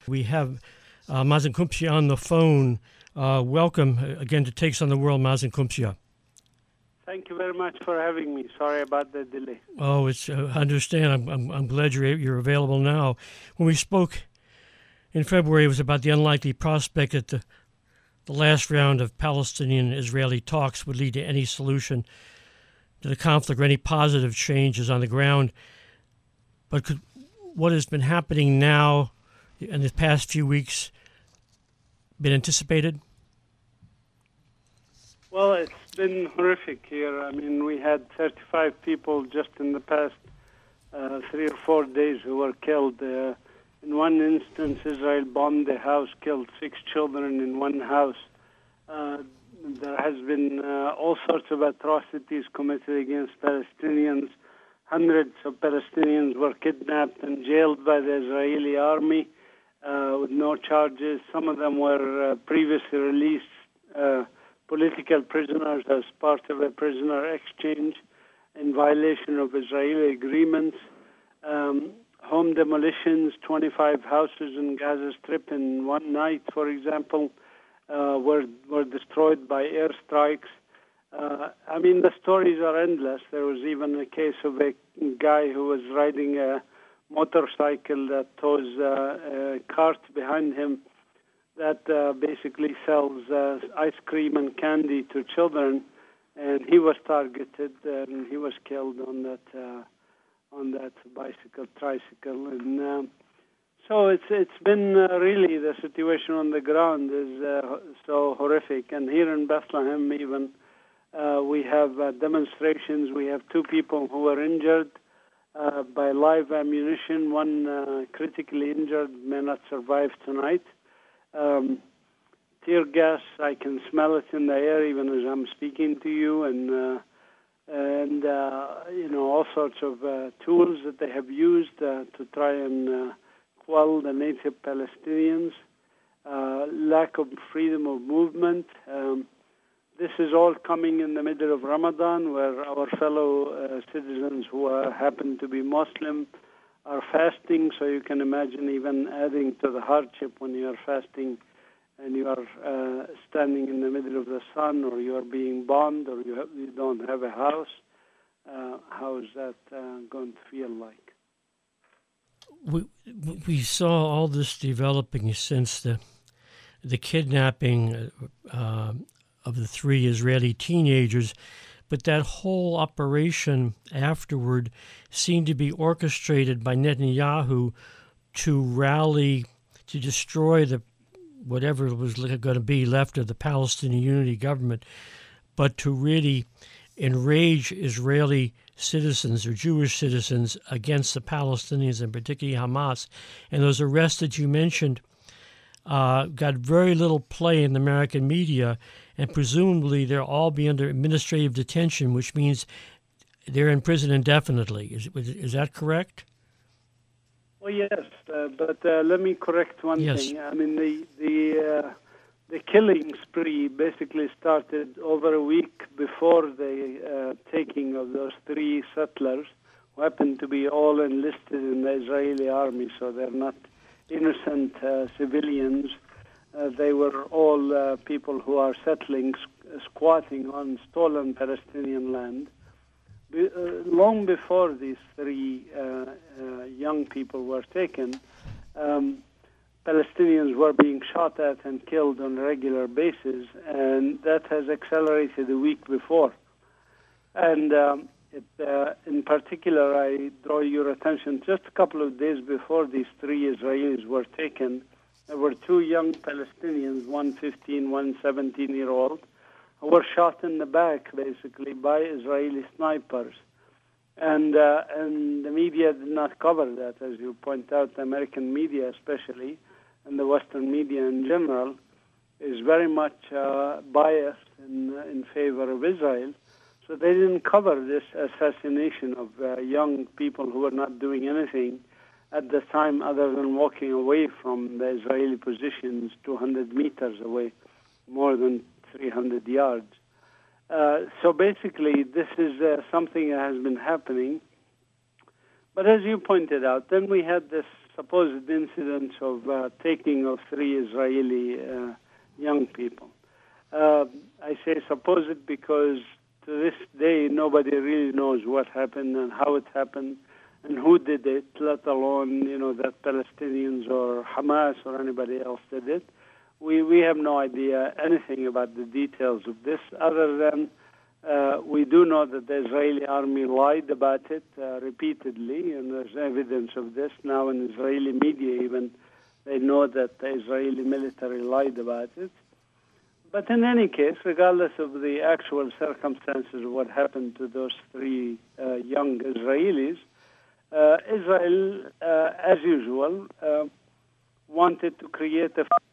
We have Mazen Kumsia on the phone. Welcome again to Takes on the World, Mazen Kumsia. Thank you very much for having me. Sorry about the delay. Oh, I understand. I'm glad you're available now. When we spoke in February, it was about the unlikely prospect that the last round of Palestinian-Israeli talks would lead to any solution to the conflict or any positive changes on the ground. But what has been happening now in the past few weeks been anticipated? Well, it's been horrific here. I mean, we had 35 people just in the past 3 or 4 days who were killed. In one instance, Israel bombed a house, killed 6 children in one house. There has been all sorts of atrocities committed against Palestinians. Hundreds of Palestinians were kidnapped and jailed by the Israeli army with no charges. Some of them were previously released political prisoners as part of a prisoner exchange in violation of Israeli agreements. Home demolitions, 25 houses in Gaza Strip in one night, for example, were destroyed by airstrikes. I mean, the stories are endless. There was even a case of a guy who was riding a motorcycle that tows a cart behind him that basically sells ice cream and candy to children, and he was targeted and he was killed on that tricycle. And so it's been really, the situation on the ground is so horrific. And here in Bethlehem even, we have demonstrations. We have 2 people who were injured by live ammunition. One critically injured may not survive tonight. Tear gas, I can smell it in the air even as I'm speaking to you, and all sorts of tools that they have used to try and quell the native Palestinians. Lack of freedom of movement. This is all coming in the middle of Ramadan, where our fellow citizens who happen to be Muslim are fasting, so you can imagine even adding to the hardship when you are fasting and you are standing in the middle of the sun, or you are being bombed, or you don't have a house. How is that going to feel like? We saw all this developing since the kidnapping of the 3 Israeli teenagers, but that whole operation afterward seemed to be orchestrated by Netanyahu to rally, to destroy whatever was going to be left of the Palestinian Unity government, but to really enrage Israeli citizens or Jewish citizens against the Palestinians, and particularly Hamas. And those arrests that you mentioned got very little play in the American media, and presumably they'll all be under administrative detention, which means they're in prison indefinitely. Is that correct? Well, yes, but let me correct one thing. I mean, the killing spree basically started over a week before the taking of those 3 settlers, who happened to be all enlisted in the Israeli army, so they're not innocent civilians. They were all people who are settling, squatting on stolen Palestinian land. Long before these 3 young people were taken, Palestinians were being shot at and killed on a regular basis, and that has accelerated a week before. And in particular, I draw your attention, just a couple of days before these 3 Israelis were taken, there were 2 young Palestinians, one 15, one 17-year-old, who were shot in the back, basically, by Israeli snipers. And the media did not cover that, as you point out. The American media especially, and the Western media in general, is very much biased in favor of Israel. So they didn't cover this assassination of young people who were not doing anything at the time other than walking away from the Israeli positions 200 meters away, more than 300 yards. So basically, this is something that has been happening. But as you pointed out, then we had this supposed incidents of taking of 3 Israeli young people. I say supposed because to this day nobody really knows what happened and how it happened and who did it, let alone, that Palestinians or Hamas or anybody else did it. We have no idea anything about the details of this other than we do know that the Israeli army lied about it repeatedly, and there's evidence of this now in Israeli media even. They know that the Israeli military lied about it. But in any case, regardless of the actual circumstances of what happened to those 3 young Israelis, Israel, as usual, wanted to create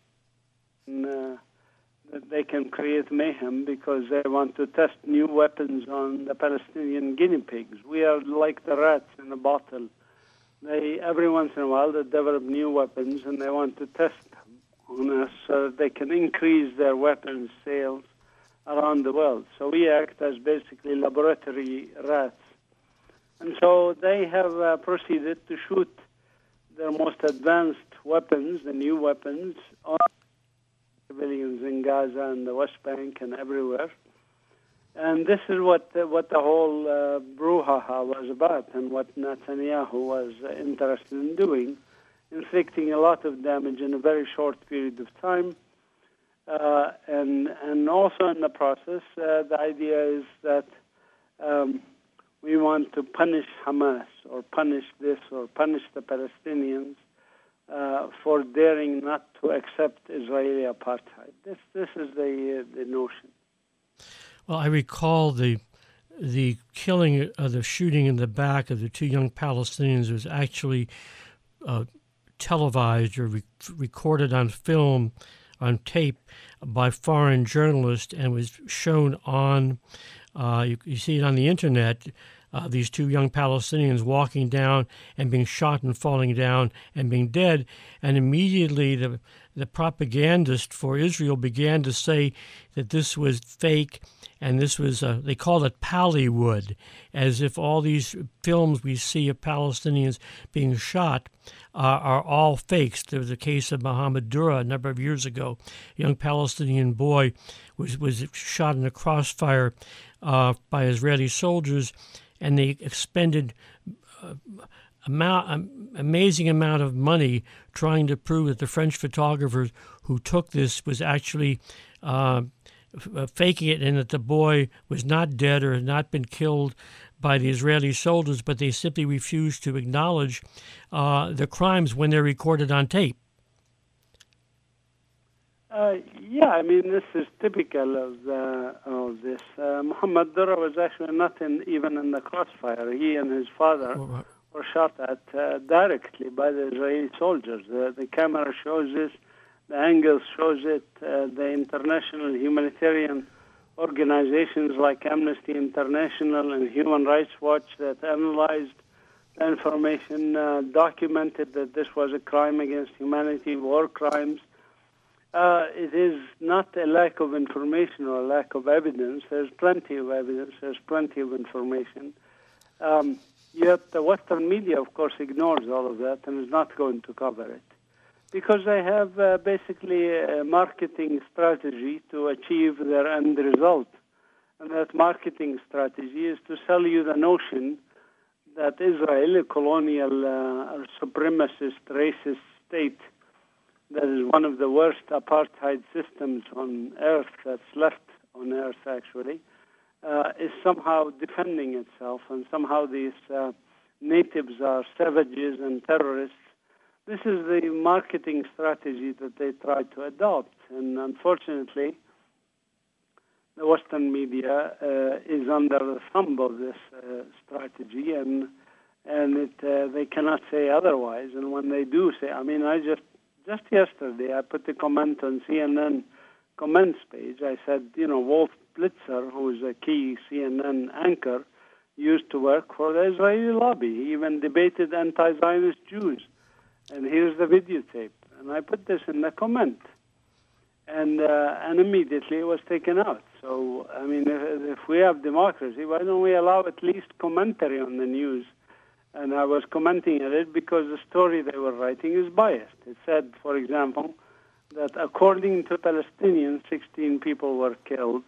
that they can create mayhem because they want to test new weapons on the Palestinian guinea pigs. We are like the rats in a bottle. Every once in a while they develop new weapons and they want to test them on us so that they can increase their weapons sales around the world. So we act as basically laboratory rats. And so they have proceeded to shoot their most advanced weapons, the new weapons, on civilians in Gaza and the West Bank and everywhere. And this is what the whole brouhaha was about and what Netanyahu was interested in doing, inflicting a lot of damage in a very short period of time. And also in the process, the idea is that we want to punish Hamas or punish this or punish the Palestinians for daring not to accept Israeli apartheid. This is the notion. Well, I recall the killing of the shooting in the back of the 2 young Palestinians was actually televised or recorded on film, on tape, by foreign journalists and was shown on, you see it on the internet, these 2 young Palestinians walking down and being shot and falling down and being dead. And immediately the propagandist for Israel began to say that this was fake and this was, they called it Pallywood, as if all these films we see of Palestinians being shot are all fakes. There was a case of Mohammed Dura a number of years ago. A young Palestinian boy was shot in a crossfire by Israeli soldiers, and they expended amazing amount of money trying to prove that the French photographer who took this was actually faking it and that the boy was not dead or had not been killed by the Israeli soldiers, but they simply refused to acknowledge the crimes when they're recorded on tape. Yeah, I mean, this is typical of this. Mohammed Dura was actually not even in the crossfire. He and his father were shot at directly by the Israeli soldiers. The camera shows this. The angle shows it. The international humanitarian organizations like Amnesty International and Human Rights Watch that analyzed the information documented that this was a crime against humanity, war crimes. It is not a lack of information or a lack of evidence. There's plenty of evidence. There's plenty of information. Yet the Western media, of course, ignores all of that and is not going to cover it because they have basically a marketing strategy to achieve their end result. And that marketing strategy is to sell you the notion that Israel, a colonial supremacist, racist state, that is one of the worst apartheid systems on earth that's left on earth, actually, is somehow defending itself, and somehow these natives are savages and terrorists. This is the marketing strategy that they try to adopt, and unfortunately, the Western media is under the thumb of this strategy, and they cannot say otherwise. And when they do say, I mean, just yesterday, I put a comment on CNN comments page. I said, Wolf Blitzer, who is a key CNN anchor, used to work for the Israeli lobby. He even debated anti-Zionist Jews. And here's the videotape. And I put this in the comment. And immediately it was taken out. So, I mean, if we have democracy, why don't we allow at least commentary on the news And I was commenting on it because the story they were writing is biased. It said, for example, that according to Palestinians, 16 people were killed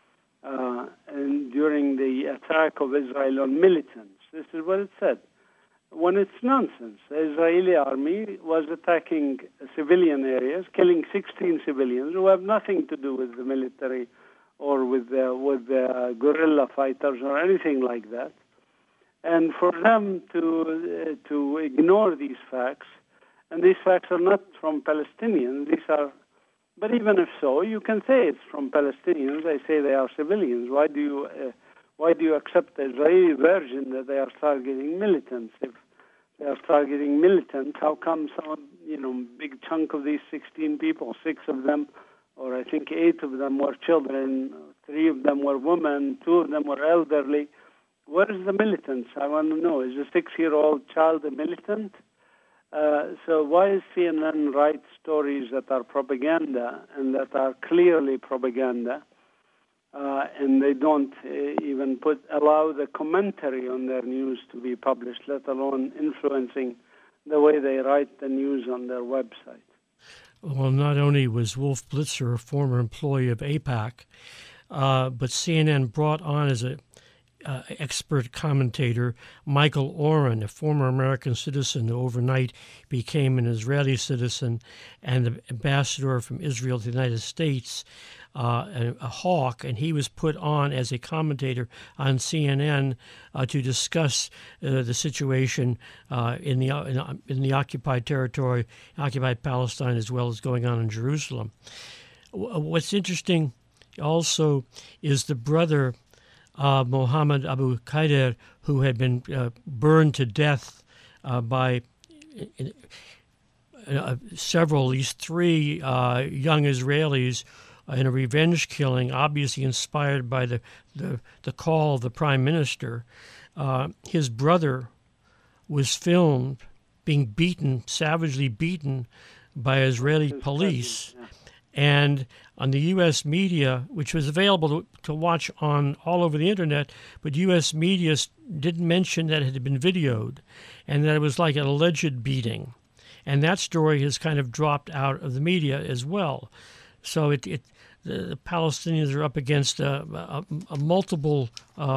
and during the attack of Israel on militants. This is what it said. When it's nonsense. The Israeli army was attacking civilian areas, killing 16 civilians who have nothing to do with the military or with the guerrilla fighters or anything like that. And for them to ignore these facts, and these facts are not from Palestinians, but even if so, you can say it's from Palestinians. They say they are civilians. Why do you accept the Israeli version that they are targeting militants? If they are targeting militants, how come some, big chunk of these 16 people, 6 of them, or I think 8 of them were children, 3 of them were women, 2 of them were elderly? Where is the militants? I want to know. Is a 6-year-old child a militant? So why is CNN write stories that are propaganda and that are clearly propaganda, and they don't even allow the commentary on their news to be published, let alone influencing the way they write the news on their website? Well, not only was Wolf Blitzer a former employee of AIPAC, but CNN brought on as a expert commentator Michael Oren, a former American citizen who overnight became an Israeli citizen and the ambassador from Israel to the United States, a hawk, and he was put on as a commentator on CNN to discuss the situation in the occupied territory, occupied Palestine, as well as going on in Jerusalem. What's interesting also is the brother Mohammed Abu Khayder, who had been burned to death by several, at least 3 young Israelis in a revenge killing, obviously inspired by the call of the prime minister. His brother was filmed being beaten, savagely beaten by Israeli police. And on the U.S. media, which was available to watch on all over the internet, but U.S. media didn't mention that it had been videoed and that it was like an alleged beating. And that story has kind of dropped out of the media as well. So the Palestinians are up against a multiple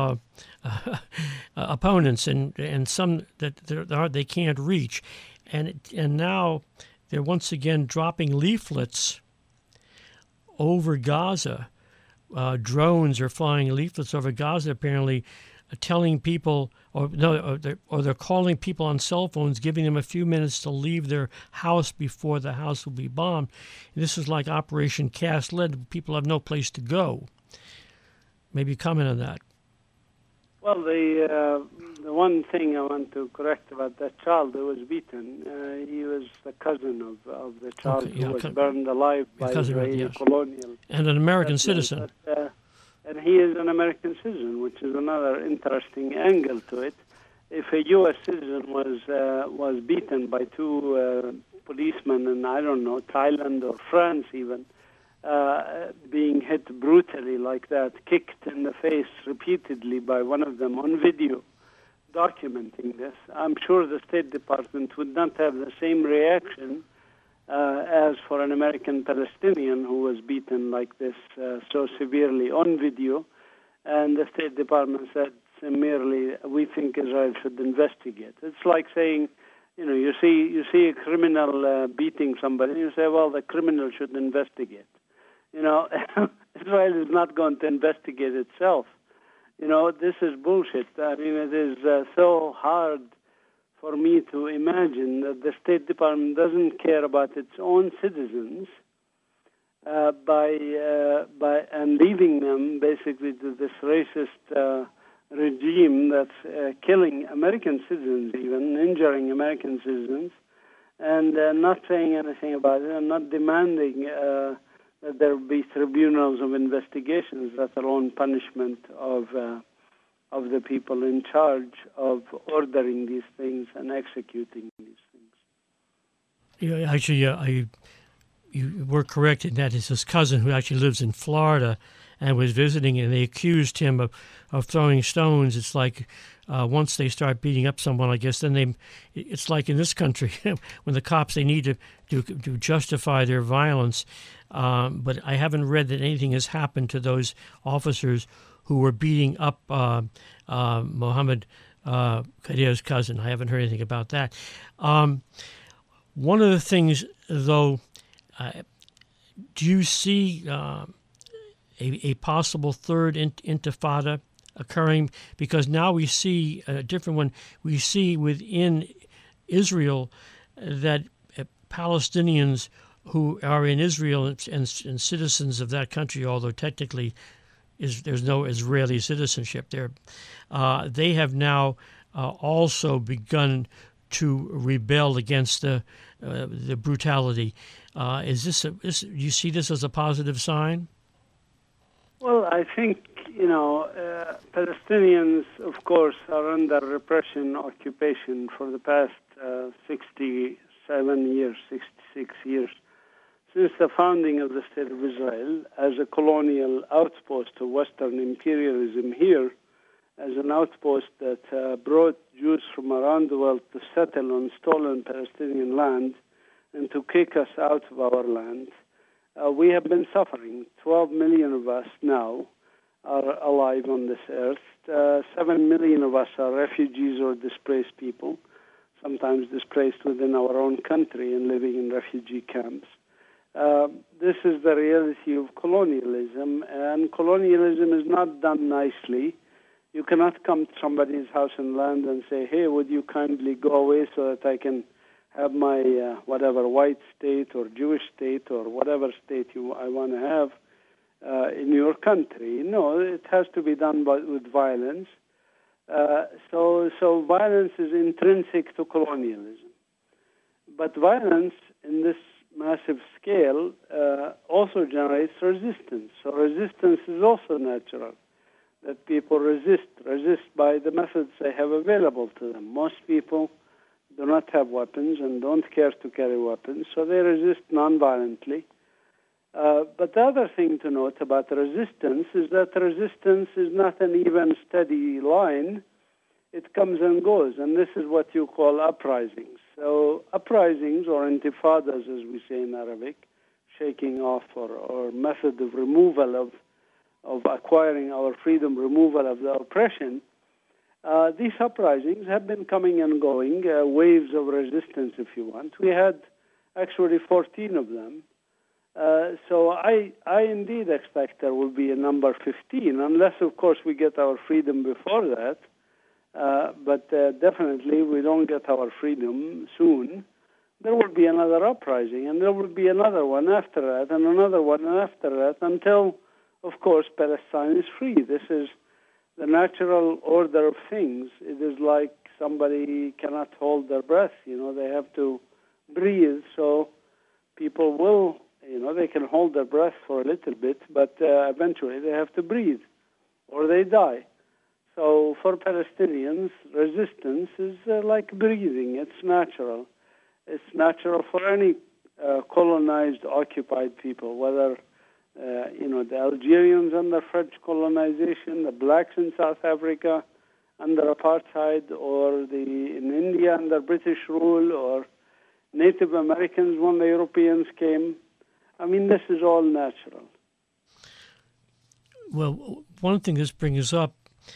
opponents and some that they can't reach. And now they're once again dropping leaflets over Gaza. Drones are flying leaflets over Gaza, apparently, telling people, or they're calling people on cell phones, giving them a few minutes to leave their house before the house will be bombed. And this is like Operation Cast Lead. People have no place to go. Maybe comment on that. Well, the one thing I want to correct about that child who was beaten, he was the cousin of the child who was burned alive by Israeli colonial. And an American citizen. And he is an American citizen, which is another interesting angle to it. If a U.S. citizen was beaten by 2 policemen in, I don't know, Thailand or France even, being hit brutally like that, kicked in the face repeatedly by one of them on video, documenting this, I'm sure the State Department would not have the same reaction as for an American Palestinian who was beaten like this so severely on video. And the State Department said merely, we think Israel should investigate. It's like saying, you see a criminal beating somebody, and you say, well, the criminal should investigate. Israel is not going to investigate itself. This is bullshit. I mean, it is so hard for me to imagine that the State Department doesn't care about its own citizens and leaving them basically to this racist regime that's killing American citizens, even injuring American citizens, and not saying anything about it, and not demanding that there be tribunals of investigations, let alone punishment of the people in charge of ordering these things and executing these things. Yeah, actually, you were correct in that it's his cousin who actually lives in Florida, and was visiting, and they accused him of throwing stones. It's like once they start beating up someone, I guess, then it's like in this country, when the cops, they need to justify their violence. But I haven't read that anything has happened to those officers who were beating up Mohammed Qadir's cousin. I haven't heard anything about that. One of the things, though, do you see a possible third intifada occurring? Because now we see a different one. We see within Israel that Palestinians who are in Israel and citizens of that country, although technically there's no Israeli citizenship there, they have now also begun to rebel against the brutality. Do you see this as a positive sign? Well, I think, Palestinians, of course, are under repression, occupation for the past 66 years, since the founding of the State of Israel as a colonial outpost of Western imperialism here, as an outpost that brought Jews from around the world to settle on stolen Palestinian land and to kick us out of our land. We have been suffering. 12 million of us now are alive on this earth. 7 million of us are refugees or displaced people, sometimes displaced within our own country and living in refugee camps. This is the reality of colonialism, and colonialism is not done nicely. You cannot come to somebody's house and land and say, hey, would you kindly go away so that I can have my whatever white state or Jewish state or whatever state I want to have in your country. No, it has to be done with violence. So violence is intrinsic to colonialism. But violence in this massive scale also generates resistance. So resistance is also natural, that people resist by the methods they have available to them. Most people do not have weapons and don't care to carry weapons, so they resist non-violently. But the other thing to note about resistance is that resistance is not an even, steady line. It comes and goes, and this is what you call uprisings. So uprisings, or intifadas as we say in Arabic, shaking off or method of removal of acquiring our freedom, removal of the oppression, these uprisings have been coming and going, waves of resistance, if you want. We had actually 14 of them. So I indeed expect there will be a number 15, unless, of course, we get our freedom before that. But definitely we don't get our freedom soon. There will be another uprising, and there will be another one after that, and another one after that, until, of course, Palestine is free. This is the natural order of things. It is like somebody cannot hold their breath. They have to breathe. So people will, they can hold their breath for a little bit, but eventually they have to breathe or they die. So for Palestinians, resistance is like breathing. It's natural. It's natural for any colonized, occupied people, whether the Algerians under French colonization, the blacks in South Africa under apartheid, or in India under British rule, or Native Americans when the Europeans came. I mean, this is all natural. Well, one thing this brings up,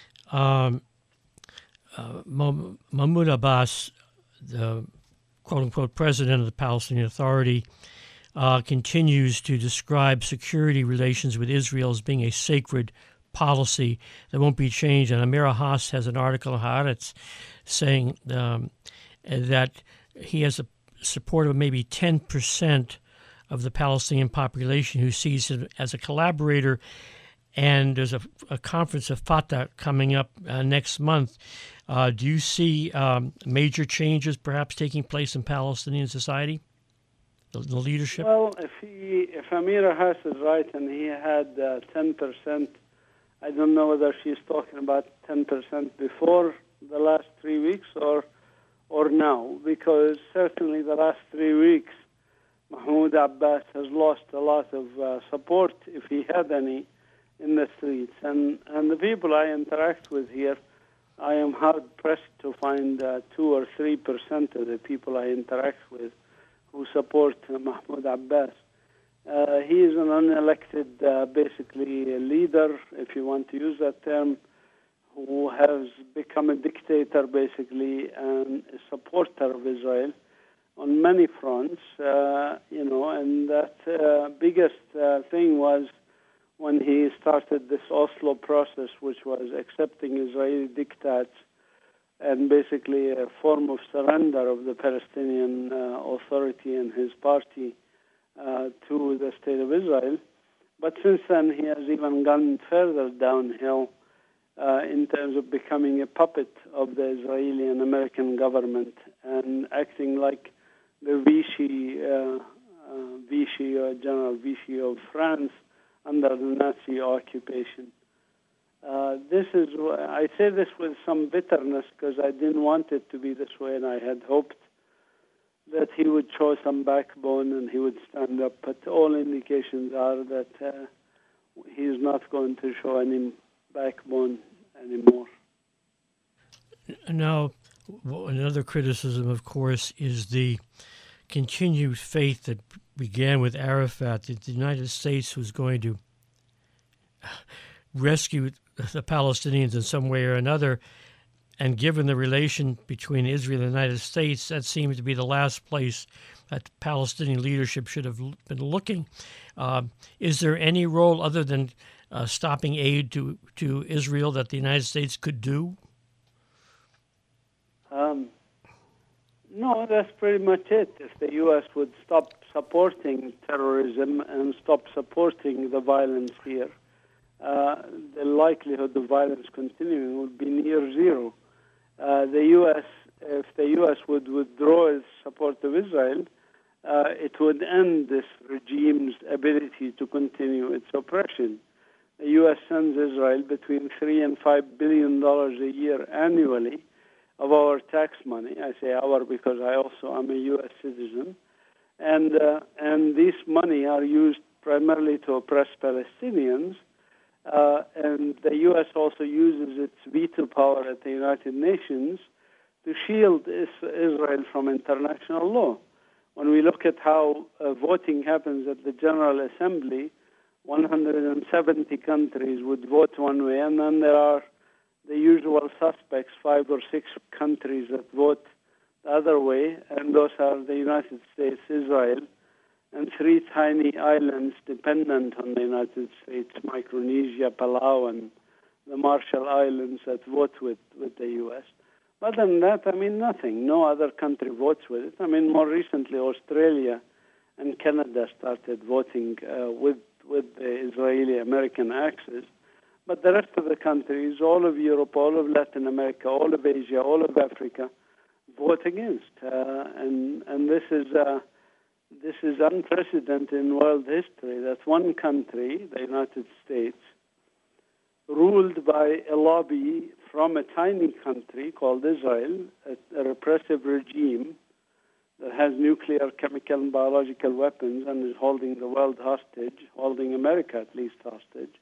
Mahmoud Abbas, the quote-unquote president of the Palestinian Authority, continues to describe security relations with Israel as being a sacred policy that won't be changed. And Amir Haas has an article in Haaretz saying that he has a support of maybe 10% of the Palestinian population who sees him as a collaborator. And there's a conference of Fatah coming up next month. Do you see major changes perhaps taking place in Palestinian society, the leadership? Well, if Amira Haas is right and he had 10%, I don't know whether she's talking about 10% before the last 3 weeks or now, because certainly the last 3 weeks, Mahmoud Abbas has lost a lot of support, if he had any, in the streets. And the people I interact with here, I am hard-pressed to find 2 or 3% of the people I interact with who support Mahmoud Abbas. He is an unelected, basically, leader, if you want to use that term, who has become a dictator, basically, and a supporter of Israel on many fronts, and that biggest thing was when he started this Oslo process, which was accepting Israeli diktats and basically a form of surrender of the Palestinian Authority and his party to the State of Israel. But since then, he has even gone further downhill in terms of becoming a puppet of the Israeli and American government and acting like the General Vichy of France under the Nazi occupation. I say this with some bitterness because I didn't want it to be this way, and I had hoped that he would show some backbone and he would stand up. But all indications are that he is not going to show any backbone anymore. Now, another criticism, of course, is the continued faith that began with Arafat, that the United States was going to rescue the Palestinians in some way or another. And given the relation between Israel and the United States, that seems to be the last place that Palestinian leadership should have been looking. Is there any role other than stopping aid to Israel that the United States could do? No, that's pretty much it. If the U.S. would stop supporting terrorism and stop supporting the violence here, the likelihood of violence continuing would be near zero. If the U.S. would withdraw its support of Israel, it would end this regime's ability to continue its oppression. The U.S. sends Israel between $3 and $5 billion a year annually of our tax money. I say our because I also am a U.S. citizen. And these money are used primarily to oppress Palestinians. And the U.S. also uses its veto power at the United Nations to shield Israel from international law. When we look at how voting happens at the General Assembly, 170 countries would vote one way, and then there are the usual suspects, 5 or 6 countries that vote the other way, and those are the United States, Israel, and 3 tiny islands dependent on the United States, Micronesia, Palau, and the Marshall Islands that vote with the U.S. Other than that, nothing. No other country votes with it. More recently, Australia and Canada started voting with the Israeli-American axis. But the rest of the countries, all of Europe, all of Latin America, all of Asia, all of Africa, vote against. And this is unprecedented in world history, that one country, the United States, ruled by a lobby from a tiny country called Israel, a repressive regime that has nuclear, chemical, and biological weapons and is holding the world hostage, holding America at least hostage,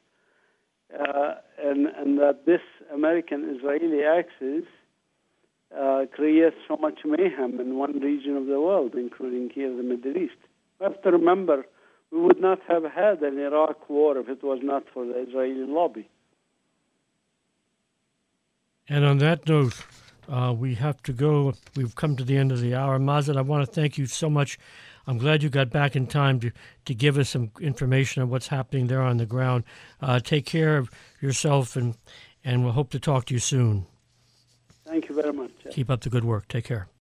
and that this American-Israeli axis creates so much mayhem in one region of the world, including here the Middle East. We have to remember, we would not have had an Iraq war if it was not for the Israeli lobby. And on that note, we have to go. We've come to the end of the hour. Mazen, I want to thank you so much. I'm glad you got back in time to give us some information on what's happening there on the ground. Take care of yourself, and we'll hope to talk to you soon. Thank you very much. Keep up the good work. Take care.